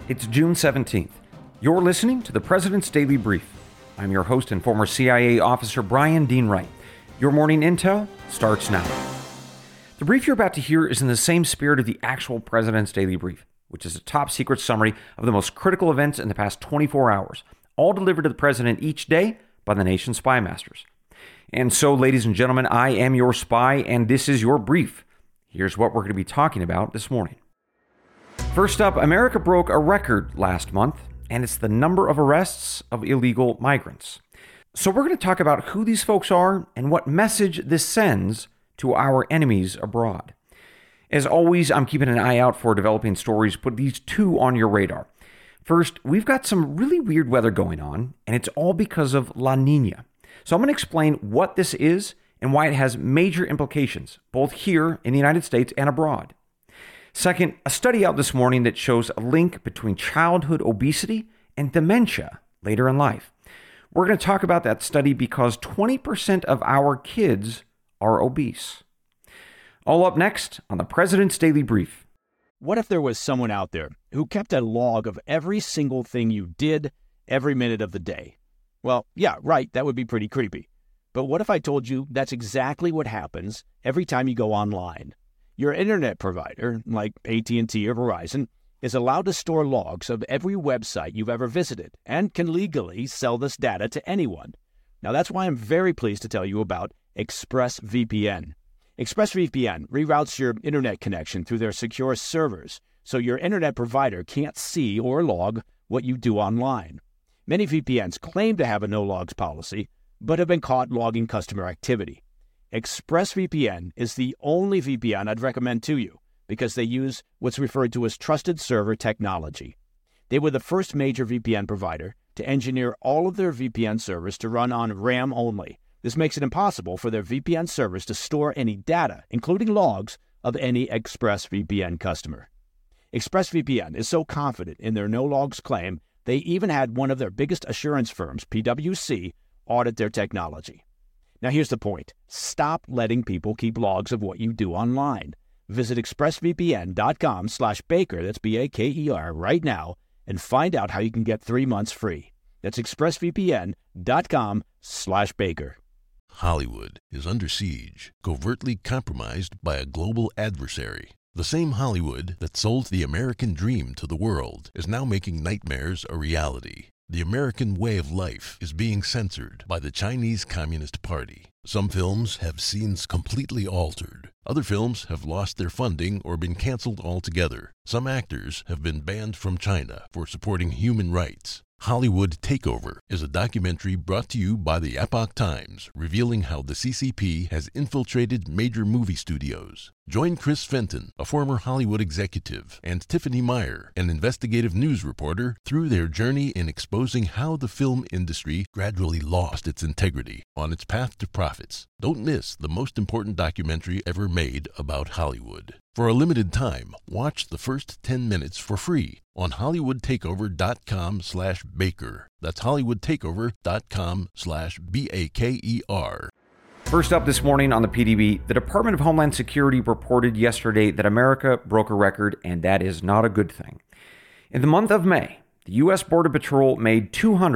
It's June 17th. You're listening to the President's Daily Brief. I'm your host and former CIA officer Brian Dean Wright. Your morning intel starts now. The brief you're about to hear is in the same spirit of the actual President's Daily Brief, which is a top secret summary of the most critical events in the past 24 hours, all delivered to the President each day by the nation's spy masters. And so, ladies and gentlemen, I am your spy, and this is your brief. Here's what we're going to be talking about this morning. First up, America broke a record last month, and it's the number of arrests of illegal migrants. So we're going to talk about who these folks are and what message this sends to our enemies abroad. As always, I'm keeping an eye out for developing stories. Put these two on your radar. First, we've got some really weird weather going on, and it's all because of La Nina. So I'm going to explain what this is and why it has major implications, both here in the United States and abroad. Second, a study out this morning that shows a link between childhood obesity and dementia later in life. We're going to talk about that study because 20% of our kids are obese. All up next on the President's Daily Brief. What if there was someone out there who kept a log of every single thing you did every minute of the day? Well, yeah, right, that would be pretty creepy. But what if I told you that's exactly what happens every time you go online? Your internet provider, like AT&T or Verizon, is allowed to store logs of every website you've ever visited and can legally sell this data to anyone. Now, that's why I'm very pleased to tell you about ExpressVPN. ExpressVPN reroutes your internet connection through their secure servers, so your internet provider can't see or log what you do online. Many VPNs claim to have a no-logs policy, but have been caught logging customer activity. ExpressVPN is the only VPN I'd recommend to you because they use what's referred to as trusted server technology. They were the first major VPN provider to engineer all of their VPN servers to run on RAM only. This makes it impossible for their VPN servers to store any data, including logs, of any ExpressVPN customer. ExpressVPN is so confident in their no-logs claim, they even had one of their biggest assurance firms, PwC, audit their technology. Now here's the point. Stop letting people keep logs of what you do online. Visit expressvpn.com/Baker, that's Baker, right now, and find out how you can get 3 months free. That's expressvpn.com/Baker. Hollywood is under siege, covertly compromised by a global adversary. The same Hollywood that sold the American dream to the world is now making nightmares a reality. The American way of life is being censored by the Chinese Communist Party. Some films have scenes completely altered. Other films have lost their funding or been canceled altogether. Some actors have been banned from China for supporting human rights. Hollywood Takeover is a documentary brought to you by the Epoch Times, revealing how the CCP has infiltrated major movie studios. Join Chris Fenton, a former Hollywood executive, and Tiffany Meyer, an investigative news reporter, through their journey in exposing how the film industry gradually lost its integrity on its path to profits. Don't miss the most important documentary ever made about Hollywood. For a limited time, watch the first 10 minutes for free on HollywoodTakeover.com/Baker. That's HollywoodTakeover.com/BAKER. First up this morning on the PDB, the Department of Homeland Security reported yesterday that America broke a record, and that is not a good thing. In the month of May, the U.S. Border Patrol made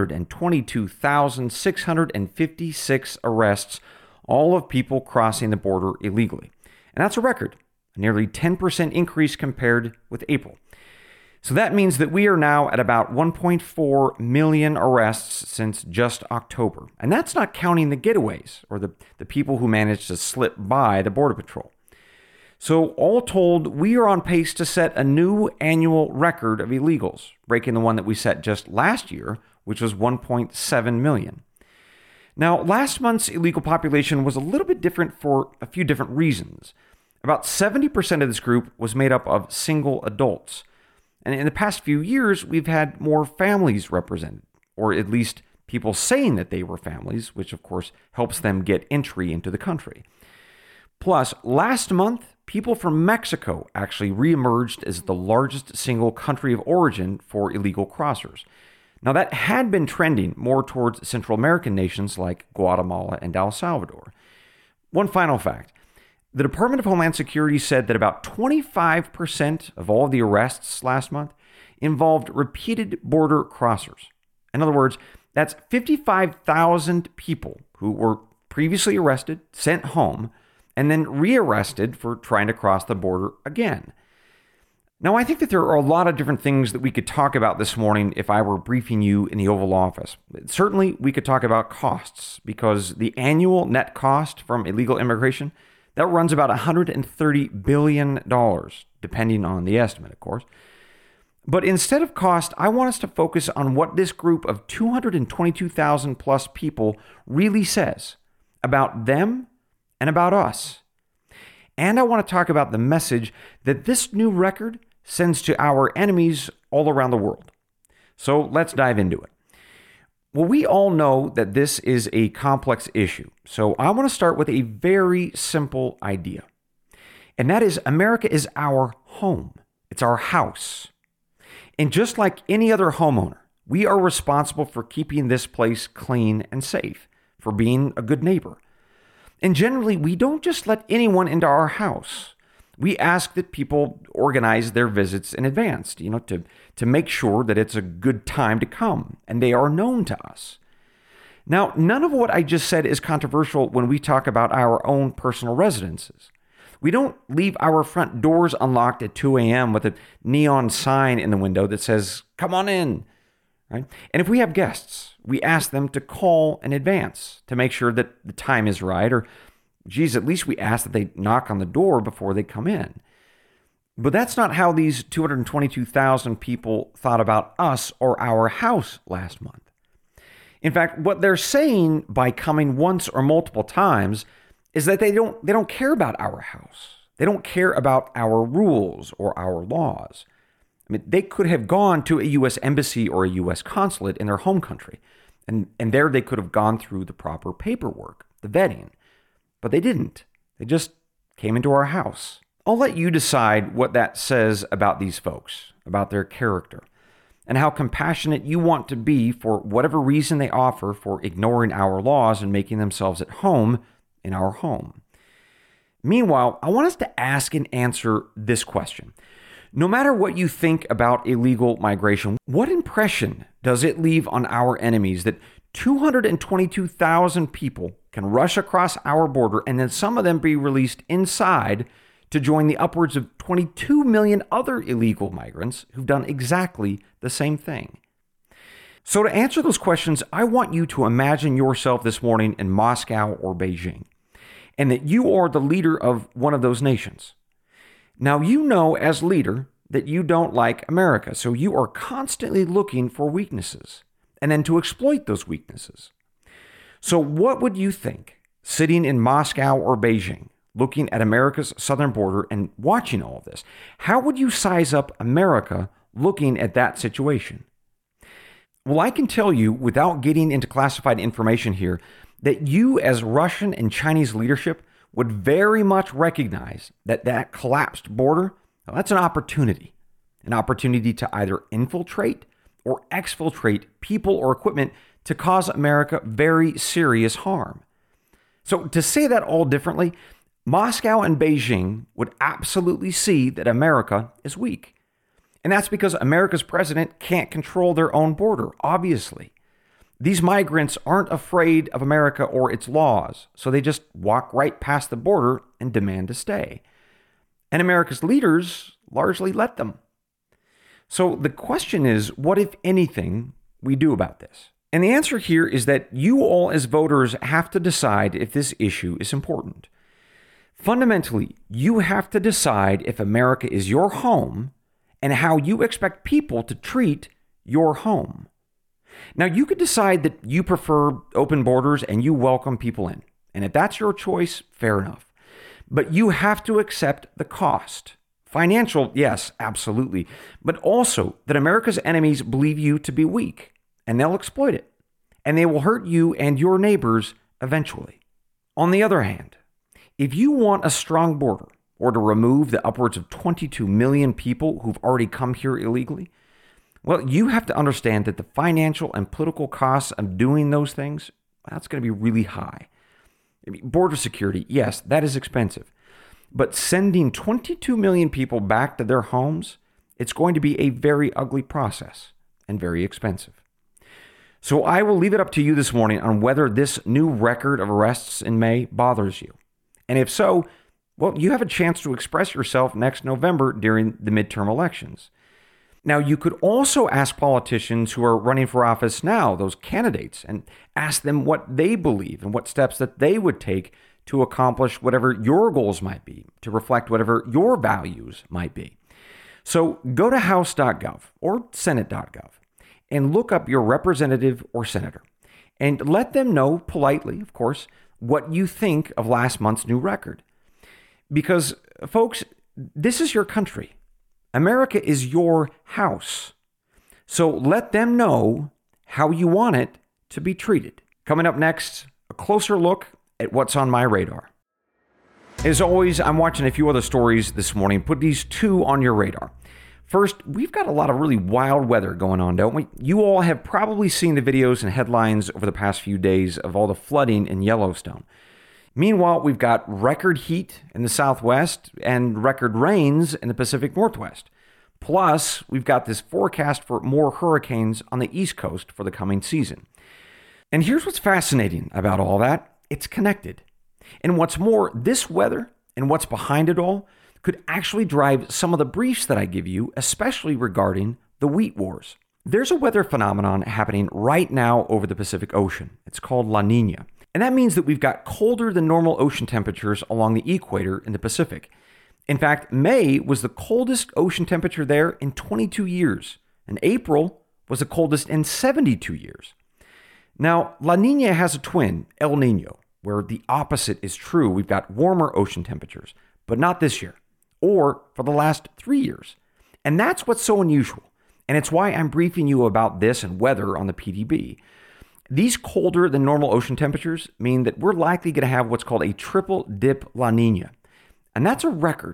222,656 arrests, all of people crossing the border illegally. And that's a record, a nearly 10% increase compared with April. So that means that we are now at about 1.4 million arrests since just October. And that's not counting the getaways or the people who managed to slip by the Border Patrol. So all told, we are on pace to set a new annual record of illegals, breaking the one that we set just last year, which was 1.7 million. Now, last month's illegal population was a little bit different for a few different reasons. About 70% of this group was made up of single adults. And in the past few years, we've had more families represented, or at least people saying that they were families, which of course helps them get entry into the country. Plus, last month, people from Mexico actually reemerged as the largest single country of origin for illegal crossers. Now, that had been trending more towards Central American nations like Guatemala and El Salvador. One final fact. The Department of Homeland Security said that about 25% of all of the arrests last month, involved repeated border crossers. In other words, that's 55,000 people who were previously arrested, sent home, and then rearrested for trying to cross the border again. Now, I think that there are a lot of different things that we could talk about this morning if I were briefing you in the Oval Office. Certainly, we could talk about costs, because the annual net cost from illegal immigration, that runs about $130 billion, depending on the estimate, of course. But instead of cost, I want us to focus on what this group of 222,000 plus people really says about them and about us. And I want to talk about the message that this new record sends to our enemies all around the world. So let's dive into it. Well, we all know that this is a complex issue. So I want to start with a very simple idea. And that is, America is our home. It's our house. And just like any other homeowner, we are responsible for keeping this place clean and safe, for being a good neighbor. And generally, we don't just let anyone into our house. We ask that people organize their visits in advance, to make sure that it's a good time to come and they are known to us. Now, none of what I just said is controversial when we talk about our own personal residences. We don't leave our front doors unlocked at 2 a.m. with a neon sign in the window that says, "Come on in." Right? And if we have guests, we ask them to call in advance to make sure that the time is right, or at least we ask that they knock on the door before they come in. But that's not how these 222,000 people thought about us or our house last month. In fact, what they're saying by coming once or multiple times is that they don't care about our house. They don't care about our rules or our laws. I mean, they could have gone to a U.S. embassy or a U.S. consulate in their home country, and there they could have gone through the proper paperwork, the vetting. But they didn't. They just came into our house. I'll let you decide what that says about these folks, about their character, and how compassionate you want to be for whatever reason they offer for ignoring our laws and making themselves at home in our home. Meanwhile, I want us to ask and answer this question. No matter what you think about illegal migration, what impression does it leave on our enemies that 222,000 people can rush across our border and then some of them be released inside to join the upwards of 22 million other illegal migrants who've done exactly the same thing? So to answer those questions, I want you to imagine yourself this morning in Moscow or Beijing, and that you are the leader of one of those nations. Now, you know as leader that you don't like America, so you are constantly looking for weaknesses and then to exploit those weaknesses. So what would you think, sitting in Moscow or Beijing, looking at America's southern border and watching all of this? How would you size up America looking at that situation? Well, I can tell you, without getting into classified information here, that you as Russian and Chinese leadership would very much recognize that collapsed border, well, that's an opportunity to either infiltrate or exfiltrate people or equipment to cause America very serious harm. So to say that all differently, Moscow and Beijing would absolutely see that America is weak. And that's because America's president can't control their own border, obviously. These migrants aren't afraid of America or its laws, so they just walk right past the border and demand to stay. And America's leaders largely let them. So the question is, what, if anything, we do about this? And the answer here is that you all as voters have to decide if this issue is important. Fundamentally, you have to decide if America is your home and how you expect people to treat your home. Now, you could decide that you prefer open borders and you welcome people in. And if that's your choice, fair enough. But you have to accept the cost. Financial, yes, absolutely. But also that America's enemies believe you to be weak, and they'll exploit it. And they will hurt you and your neighbors eventually. On the other hand, if you want a strong border, or to remove the upwards of 22 million people who've already come here illegally, well, you have to understand that the financial and political costs of doing those things, that's going to be really high. Border security, yes, that is expensive. But sending 22 million people back to their homes it's going to be a very ugly process and very expensive. So I will leave it up to you this morning on whether this new record of arrests in May bothers you. And if so, well, you have a chance to express yourself next November during the midterm elections. Now, you could also ask politicians who are running for office now, those candidates, and ask them what they believe and what steps that they would take to accomplish whatever your goals might be, to reflect whatever your values might be. So go to house.gov or senate.gov and look up your representative or senator and let them know politely, of course, what you think of last month's new record. Because, folks, this is your country. America is your house. So let them know how you want it to be treated. Coming up next, a closer look at what's on my radar. As always, I'm watching a few other stories this morning. Put these two on your radar. First, we've got a lot of really wild weather going on, don't we? You all have probably seen the videos and headlines over the past few days of all the flooding in Yellowstone. Meanwhile, we've got record heat in the Southwest and record rains in the Pacific Northwest. Plus, we've got this forecast for more hurricanes on the East Coast for the coming season. And here's what's fascinating about all that. It's connected. And what's more, this weather and what's behind it all could actually drive some of the briefs that I give you, especially regarding the wheat wars. There's a weather phenomenon happening right now over the Pacific Ocean. It's called La Nina. And that means that we've got colder than normal ocean temperatures along the equator in the Pacific. In fact, May was the coldest ocean temperature there in 22 years, and April was the coldest in 72 years. Now, La Nina has a twin, El Nino, where the opposite is true. We've got warmer ocean temperatures, but not this year, or for the last 3 years. And that's what's so unusual. And it's why I'm briefing you about this and weather on the PDB. These colder than normal ocean temperatures mean that we're likely going to have what's called a triple dip La Nina. And that's a record.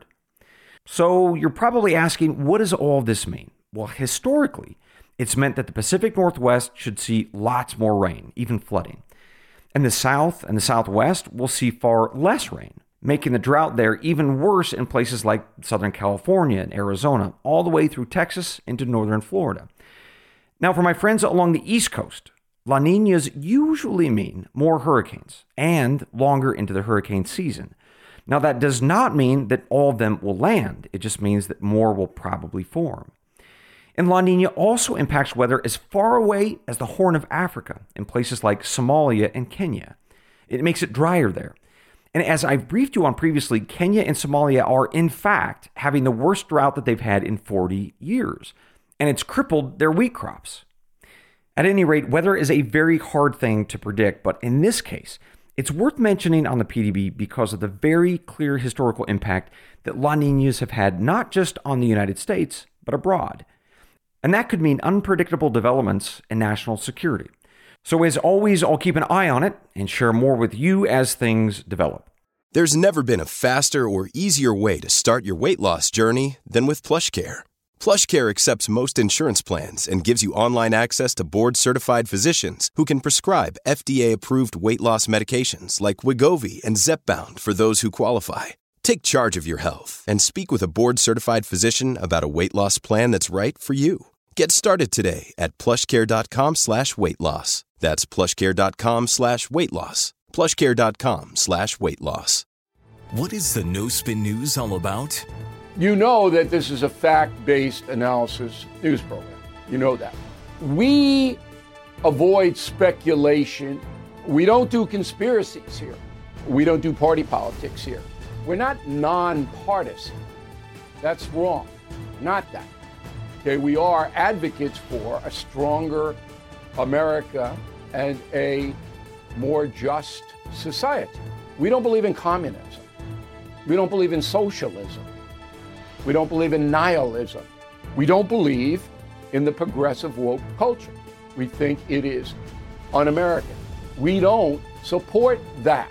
So you're probably asking, what does all this mean? Well, historically, it's meant that the Pacific Northwest should see lots more rain, even flooding. And the South and the Southwest will see far less rain, making the drought there even worse in places like Southern California and Arizona, all the way through Texas into northern Florida. Now, for my friends along the East Coast, La Ninas usually mean more hurricanes and longer into the hurricane season. Now, that does not mean that all of them will land. It just means that more will probably form. And La Nina also impacts weather as far away as the Horn of Africa in places like Somalia and Kenya. It makes it drier there. And as I've briefed you on previously, Kenya and Somalia are, in fact, having the worst drought that they've had in 40 years. And it's crippled their wheat crops. At any rate, weather is a very hard thing to predict, but in this case, it's worth mentioning on the PDB because of the very clear historical impact that La Ninas have had not just on the United States, but abroad. And that could mean unpredictable developments in national security. So as always, I'll keep an eye on it and share more with you as things develop. There's never been a faster or easier way to start your weight loss journey than with PlushCare. PlushCare accepts most insurance plans and gives you online access to board-certified physicians who can prescribe FDA-approved weight loss medications like Wegovy and Zepbound for those who qualify. Take charge of your health and speak with a board-certified physician about a weight loss plan that's right for you. Get started today at plushcare.com/weight loss. That's plushcare.com/weight loss. plushcare.com/weight loss. What is the No Spin News all about? You know that this is a fact-based analysis news program. You know that. We avoid speculation. We don't do conspiracies here. We don't do party politics here. We're not nonpartisan. That's wrong. Not that. Okay, we are advocates for a stronger America and a more just society. We don't believe in communism. We don't believe in socialism. We don't believe in nihilism. We don't believe in the progressive woke culture. We think it is un-American. We don't support that.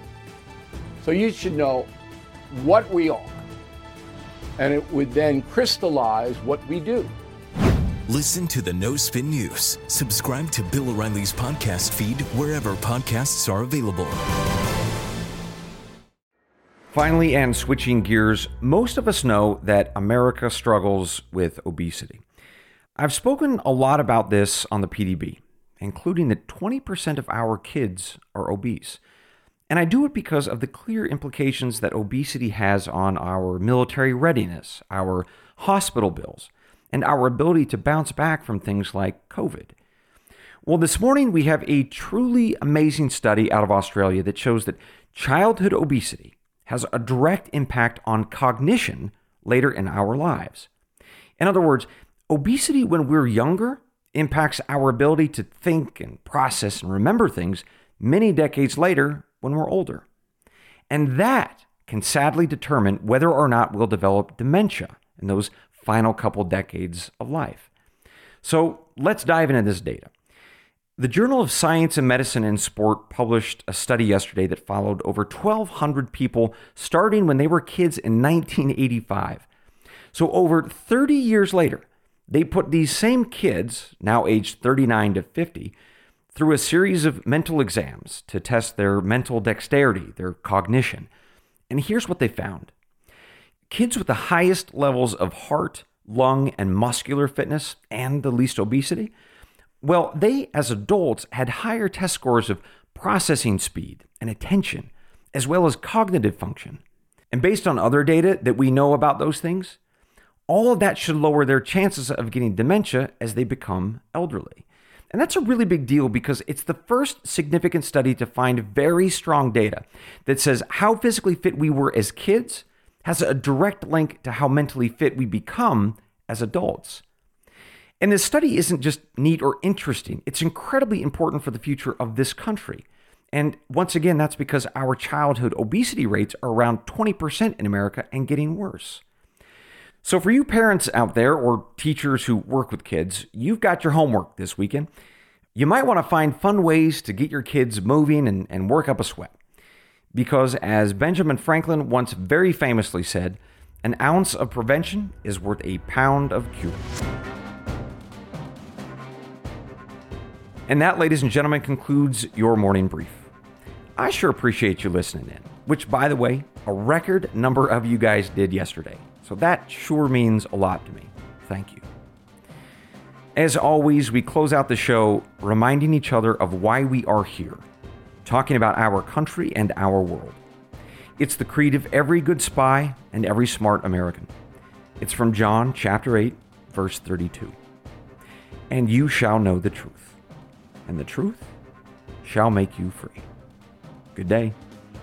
So you should know what we are, and it would then crystallize what we do. Listen to the No Spin News. Subscribe to Bill O'Reilly's podcast feed wherever podcasts are available. Finally, and switching gears, most of us know that America struggles with obesity. I've spoken a lot about this on the PDB, including that 20% of our kids are obese. And I do it because of the clear implications that obesity has on our military readiness, our hospital bills, and our ability to bounce back from things like COVID. Well, this morning we have a truly amazing study out of Australia that shows that childhood obesity has a direct impact on cognition later in our lives. In other words, obesity when we're younger impacts our ability to think and process and remember things many decades later when we're older. And that can sadly determine whether or not we'll develop dementia in those final couple decades of life. So let's dive into this data. The Journal of Science and Medicine and Sport published a study yesterday that followed over 1,200 people starting when they were kids in 1985. So over 30 years later, they put these same kids, now aged 39 to 50, through a series of mental exams to test their mental dexterity, their cognition. And here's what they found. Kids with the highest levels of heart, lung, and muscular fitness and the least obesity, well, they as adults had higher test scores of processing speed and attention, as well as cognitive function. And based on other data that we know about those things, all of that should lower their chances of getting dementia as they become elderly. And that's a really big deal because it's the first significant study to find very strong data that says how physically fit we were as kids has a direct link to how mentally fit we become as adults. And this study isn't just neat or interesting. It's incredibly important for the future of this country. And once again, that's because our childhood obesity rates are around 20% in America and getting worse. So for you parents out there or teachers who work with kids, you've got your homework this weekend. You might want to find fun ways to get your kids moving and work up a sweat. Because as Benjamin Franklin once very famously said, an ounce of prevention is worth a pound of cure. And that, ladies and gentlemen, concludes your morning brief. I sure appreciate you listening in, which, by the way, a record number of you guys did yesterday. So that sure means a lot to me. Thank you. As always, we close out the show reminding each other of why we are here, talking about our country and our world. It's the creed of every good spy and every smart American. It's from John chapter 8, verse 32. And you shall know the truth, and the truth shall make you free. Good day.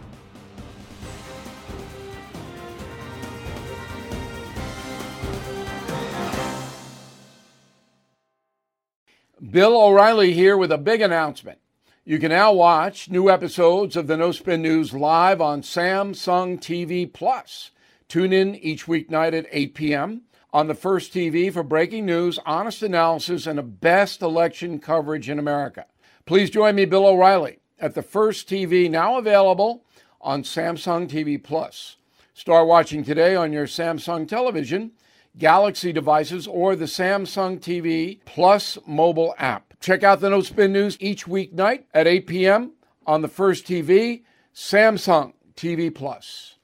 Bill O'Reilly here with a big announcement. You can now watch new episodes of the No Spin News live on Samsung TV Plus. Tune in each weeknight at 8 p.m. on the First TV for breaking news, honest analysis, and the best election coverage in America. Please join me, Bill O'Reilly, at the First TV, now available on Samsung TV Plus. Start watching today on your Samsung television, Galaxy devices, or the Samsung TV Plus mobile app. Check out the No Spin News each weeknight at 8 p.m. on the First TV, Samsung TV Plus.